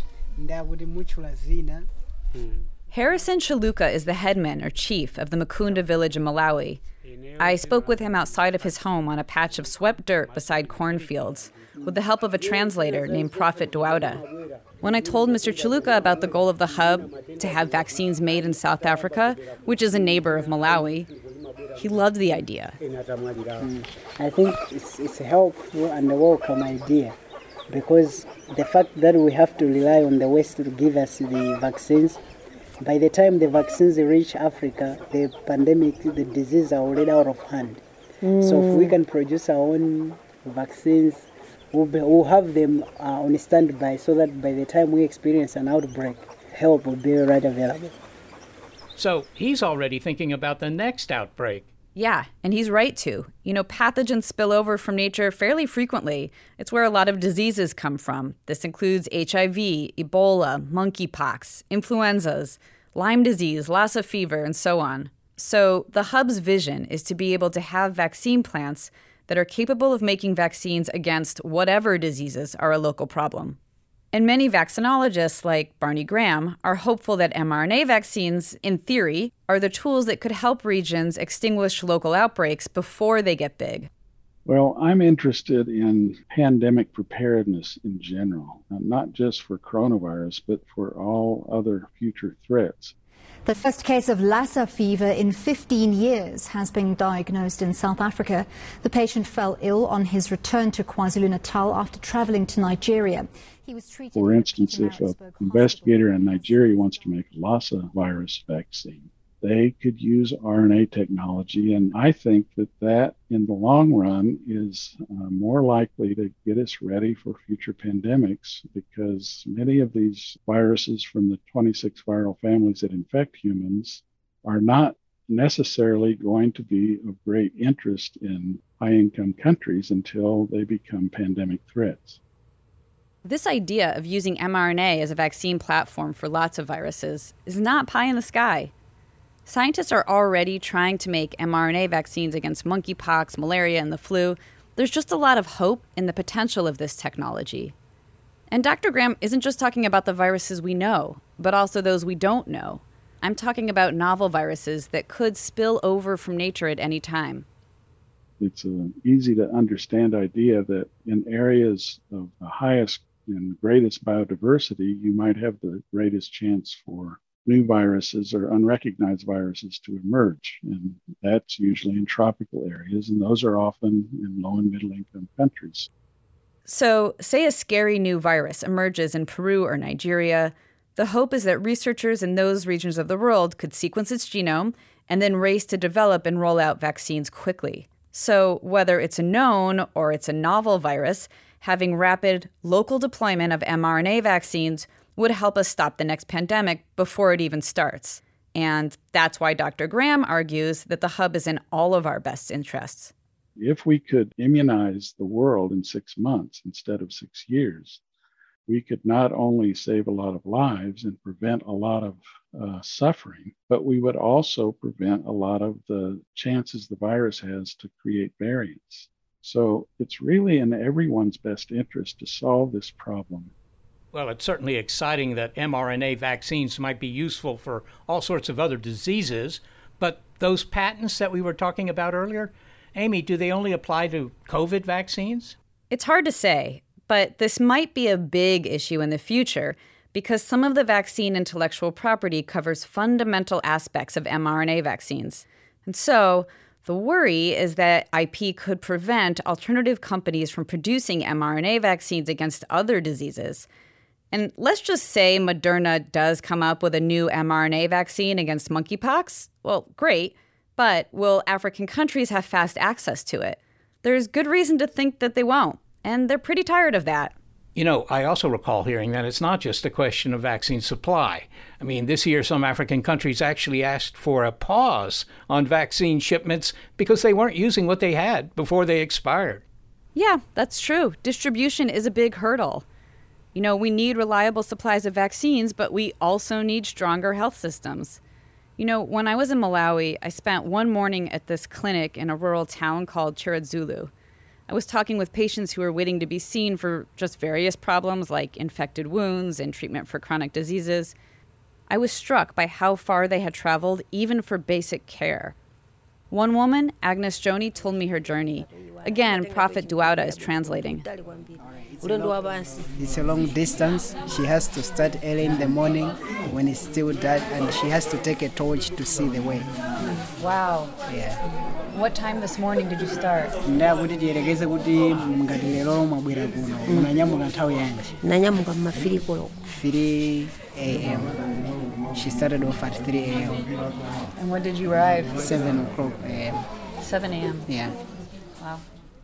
Harrison Chaluka is the headman or chief of the Mukunda village in Malawi. I spoke with him outside of his home on a patch of swept dirt beside cornfields, with the help of a translator named Prophet Dwauda. When I told Mr. Chaluka about the goal of the hub to have vaccines made in South Africa, which is a neighbor of Malawi, he loved the idea. I think it's a helpful and a welcome idea because the fact that we have to rely on the West to give us the vaccines, by the time the vaccines reach Africa, the pandemic, the disease are already out of hand. So if we can produce our own vaccines, we'll have them on standby so that by the time we experience an outbreak, help will be right available. So he's already thinking about the next outbreak. Yeah, and he's right to. Pathogens spill over from nature fairly frequently. It's where a lot of diseases come from. This includes HIV, Ebola, monkeypox, influenzas, Lyme disease, Lassa fever, and so on. So the hub's vision is to be able to have vaccine plants that are capable of making vaccines against whatever diseases are a local problem. And many vaccinologists, like Barney Graham, are hopeful that mRNA vaccines, in theory, are the tools that could help regions extinguish local outbreaks before they get big. Well, I'm interested in pandemic preparedness in general, not just for coronavirus, but for all other future threats. The first case of Lassa fever in 15 years has been diagnosed in South Africa. The patient fell ill on his return to KwaZulu-Natal after traveling to Nigeria. He was treated. For instance, if an investigator in Nigeria wants to make a Lassa virus vaccine, they could use RNA technology, and I think that in the long run is more likely to get us ready for future pandemics, because many of these viruses from the 26 viral families that infect humans are not necessarily going to be of great interest in high-income countries until they become pandemic threats. This idea of using mRNA as a vaccine platform for lots of viruses is not pie in the sky. Scientists are already trying to make mRNA vaccines against monkeypox, malaria, and the flu. There's just a lot of hope in the potential of this technology. And Dr. Graham isn't just talking about the viruses we know, but also those we don't know. I'm talking about novel viruses that could spill over from nature at any time. It's an easy to understand idea that in areas of the highest and greatest biodiversity, you might have the greatest chance for new viruses or unrecognized viruses to emerge. And that's usually in tropical areas, and those are often in low and middle income countries. So, say a scary new virus emerges in Peru or Nigeria. The hope is that researchers in those regions of the world could sequence its genome and then race to develop and roll out vaccines quickly. So, whether it's a known or it's a novel virus, having rapid local deployment of mRNA vaccines would help us stop the next pandemic before it even starts. And that's why Dr. Graham argues that the hub is in all of our best interests. If we could immunize the world in 6 months instead of 6 years, we could not only save a lot of lives and prevent a lot of suffering, but we would also prevent a lot of the chances the virus has to create variants. So it's really in everyone's best interest to solve this problem. Well, it's certainly exciting that mRNA vaccines might be useful for all sorts of other diseases, but those patents that we were talking about earlier, Amy, do they only apply to COVID vaccines? It's hard to say, but this might be a big issue in the future because some of the vaccine intellectual property covers fundamental aspects of mRNA vaccines. And so the worry is that IP could prevent alternative companies from producing mRNA vaccines against other diseases. And let's just say Moderna does come up with a new mRNA vaccine against monkeypox. Well, great, but will African countries have fast access to it? There's good reason to think that they won't, and they're pretty tired of that. You know, I also recall hearing that it's not just a question of vaccine supply. I mean, this year some African countries actually asked for a pause on vaccine shipments because they weren't using what they had before they expired. Yeah, that's true. Distribution is a big hurdle. You know, we need reliable supplies of vaccines, but we also need stronger health systems. You know, when I was in Malawi, I spent one morning at this clinic in a rural town called Chiradzulu. I was talking with patients who were waiting to be seen for just various problems like infected wounds and treatment for chronic diseases. I was struck by how far they had traveled, even for basic care. One woman, Agnes Joni, told me her journey. Again, Prophet Duauda is translating. It's a long distance. She has to start early in the morning when it's still dark, and she has to take a torch to see the way. Wow. Yeah. What time this morning did you start? Nanyamuka 3 a.m. She started off at 3 a.m. And when did you arrive? 7 o'clock a.m. 7 a.m. Yeah. Wow.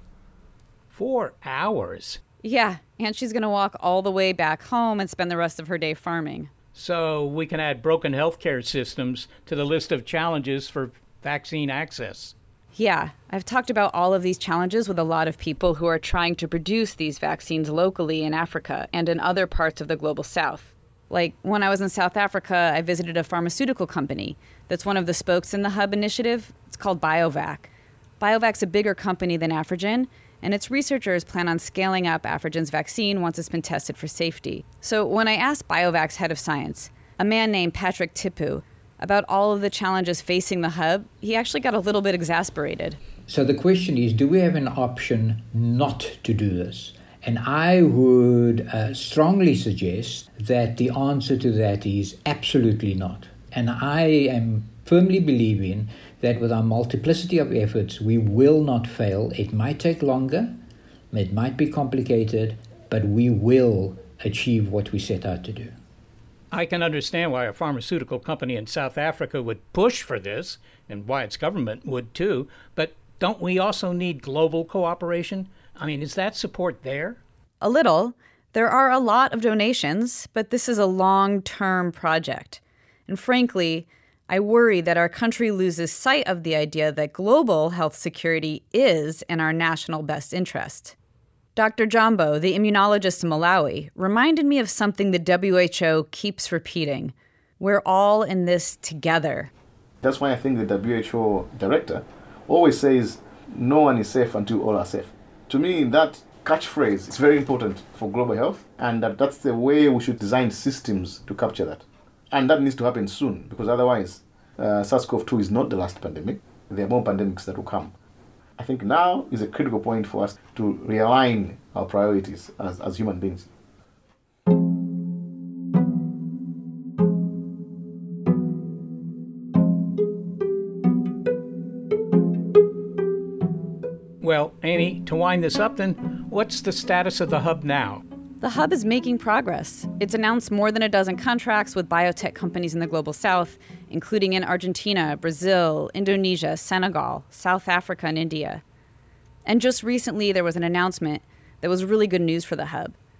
4 hours? Yeah, and she's going to walk all the way back home and spend the rest of her day farming. So we can add broken healthcare systems to the list of challenges for vaccine access. Yeah, I've talked about all of these challenges with a lot of people who are trying to produce these vaccines locally in Africa and in other parts of the global south. Like when I was in South Africa, I visited a pharmaceutical company that's one of the spokes in the Hub initiative. It's called BioVac. BioVac's a bigger company than Afrigen, and its researchers plan on scaling up Afrigen's vaccine once it's been tested for safety. So when I asked BioVac's head of science, a man named Patrick Tipu, about all of the challenges facing the Hub, he actually got a little bit exasperated. So the question is, do we have an option not to do this? And I would strongly suggest that the answer to that is absolutely not. And I am firmly believing that with our multiplicity of efforts, we will not fail. It might take longer, it might be complicated, but we will achieve what we set out to do. I can understand why a pharmaceutical company in South Africa would push for this, and why its government would too, but don't we also need global cooperation? I mean, is that support there? A little. There are a lot of donations, but this is a long-term project. And frankly, I worry that our country loses sight of the idea that global health security is in our national best interest. Dr. Jambo, the immunologist in Malawi, reminded me of something the WHO keeps repeating. We're all in this together. That's why I think the WHO director always says, no one is safe until all are safe. To me, that catchphrase is very important for global health, and that's the way we should design systems to capture that. And that needs to happen soon, because otherwise SARS-CoV-2 is not the last pandemic. There are more pandemics that will come. I think now is a critical point for us to realign our priorities as human beings. Well, Amy, to wind this up then, what's the status of the Hub now? The Hub is making progress. It's announced more than a dozen contracts with biotech companies in the global south, including in Argentina, Brazil, Indonesia, Senegal, South Africa, and India. And just recently, there was an announcement that was really good news for the Hub.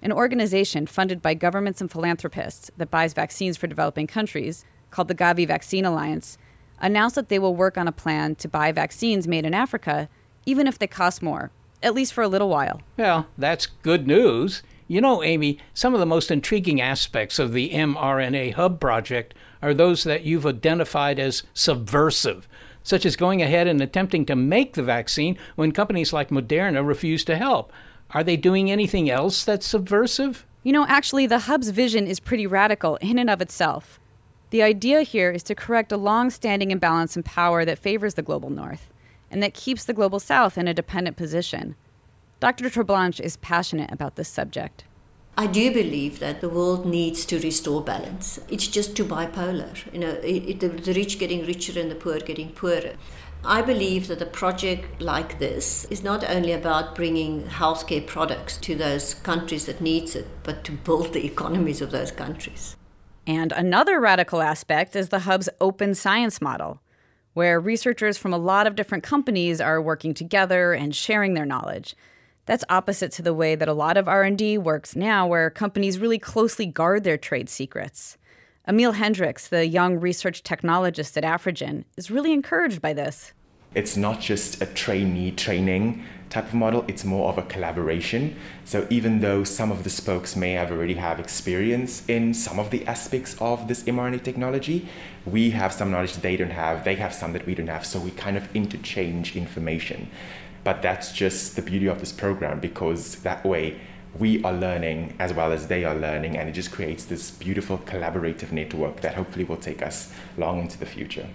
an organization funded by governments and philanthropists that buys vaccines for developing countries, called the Gavi Vaccine Alliance, announced that they will work on a plan to buy vaccines made in Africa, even if they cost more, at least for a little while. Well, that's good news. You know, Amy, some of the most intriguing aspects of the mRNA Hub project are those that you've identified as subversive, such as going ahead and attempting to make the vaccine when companies like Moderna refuse to help. Are they doing anything else that's subversive? You know, actually, the Hub's vision is pretty radical in and of itself. The idea here is to correct a long-standing imbalance in power that favors the global North and that keeps the global South in a dependent position. Dr. Treblanche is passionate about this subject. I do believe that the world needs to restore balance. It's just too bipolar. You know, the rich getting richer and the poor getting poorer. I believe that a project like this is not only about bringing healthcare products to those countries that needs it, but to build the economies of those countries. And another radical aspect is the Hub's open science model, where researchers from a lot of different companies are working together and sharing their knowledge. That's opposite to the way that a lot of R&D works now, where companies really closely guard their trade secrets. Emil Hendricks, the young research technologist at Afrigen, is really encouraged by this. It's not just a trainee training type of model, it's more of a collaboration. So even though some of the spokes may already have experience in some of the aspects of this mRNA technology, we have some knowledge they don't have, they have some that we don't have, so we kind of interchange information. But that's just the beauty of this program, because that way we are learning as well as they are learning, and it just creates this beautiful collaborative network that hopefully will take us long into the future.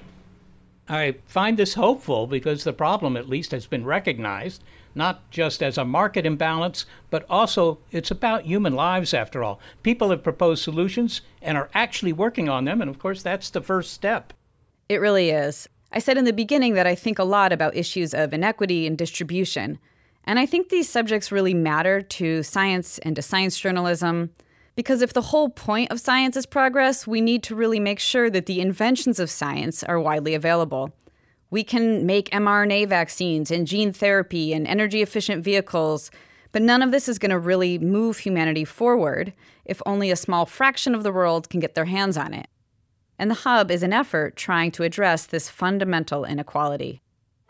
I find this hopeful because the problem at least has been recognized, not just as a market imbalance, but also it's about human lives after all. People have proposed solutions and are actually working on them, and of course that's the first step. It really is. I said in the beginning that I think a lot about issues of inequity and distribution, and I think these subjects really matter to science and to science journalism. Because if the whole point of science is progress, we need to really make sure that the inventions of science are widely available. We can make mRNA vaccines and gene therapy and energy-efficient vehicles, but none of this is going to really move humanity forward if only a small fraction of the world can get their hands on it. And the Hub is an effort trying to address this fundamental inequality.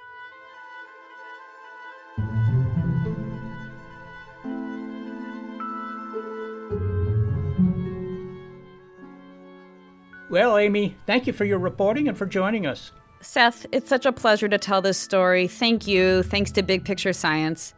Well, Amy, thank you for your reporting and for joining us. Seth, it's such a pleasure to tell this story. Thank you. Thanks to Big Picture Science.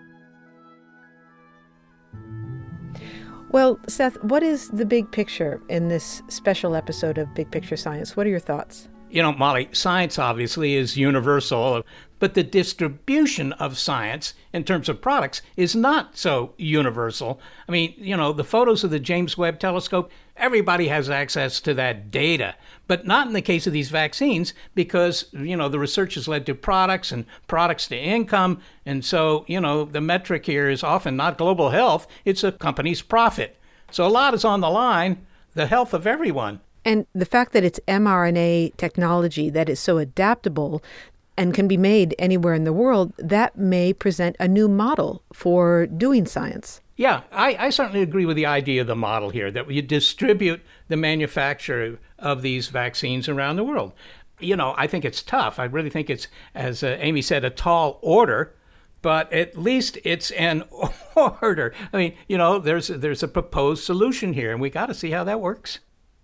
Well, Seth, what is the big picture in this special episode of Big Picture Science? What are your thoughts? You know, Molly, science obviously is universal, but the distribution of science in terms of products is not so universal. I mean, you know, the photos of the James Webb Telescope, everybody has access to that data, but not in the case of these vaccines because, you know, the research has led to products and products to income. And so, you know, the metric here is often not global health, it's a company's profit. So a lot is on the line, the health of everyone. And the fact that it's mRNA technology that is so adaptable and can be made anywhere in the world, that may present a new model for doing science. Yeah, I certainly agree with the idea of the model here, that we distribute the manufacture of these vaccines around the world. You know, I think it's tough. I really think it's, as Amy said, a tall order, but at least it's an order. I mean, you know, there's a proposed solution here, and we got to see how that works.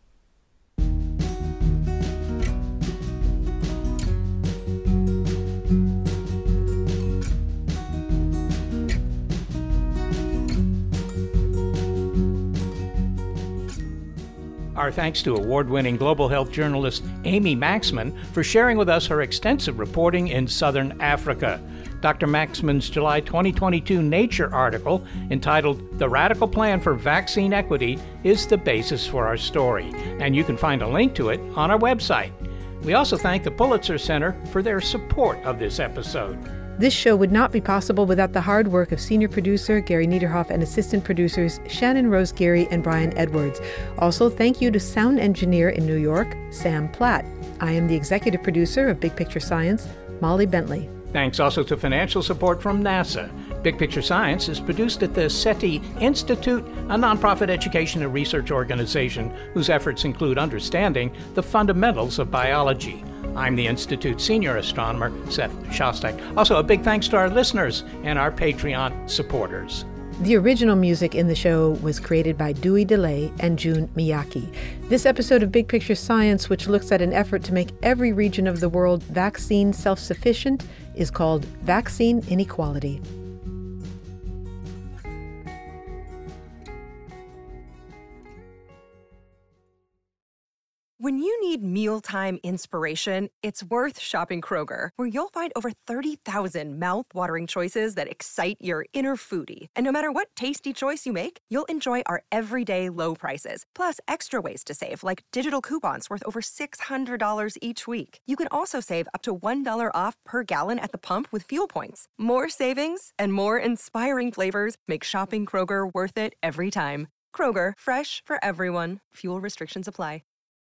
Our thanks to award-winning global health journalist Amy Maxman for sharing with us her extensive reporting in southern Africa. Dr. Maxman's July 2022 Nature article entitled "The Radical Plan for Vaccine Equity" is the basis for our story, and you can find a link to it on our website. We also thank the Pulitzer Center for their support of this episode. This show would not be possible without the hard work of senior producer Gary Niederhoff and assistant producers Shannon Rose Geary and Brian Edwards. Also, thank you to sound engineer in New York, Sam Platt. I am the executive producer of Big Picture Science, Molly Bentley. Thanks also to financial support from NASA. Big Picture Science is produced at the SETI Institute, a nonprofit education and research organization whose efforts include understanding the fundamentals of biology. I'm the Institute's senior astronomer, Seth Shostak. Also, a big thanks to our listeners and our Patreon supporters. The original music in the show was created by Dewey DeLay and Jun Miyake. This episode of Big Picture Science, which looks at an effort to make every region of the world vaccine self-sufficient, is called Vaccine Inequality. When you need mealtime inspiration, it's worth shopping Kroger, where you'll find over 30,000 mouth-watering choices that excite your inner foodie. And no matter what tasty choice you make, you'll enjoy our everyday low prices, plus extra ways to save, like digital coupons worth over $600 each week. You can also save up to $1 off per gallon at the pump with fuel points. More savings and more inspiring flavors make shopping Kroger worth it every time. Kroger, fresh for everyone. Fuel restrictions apply.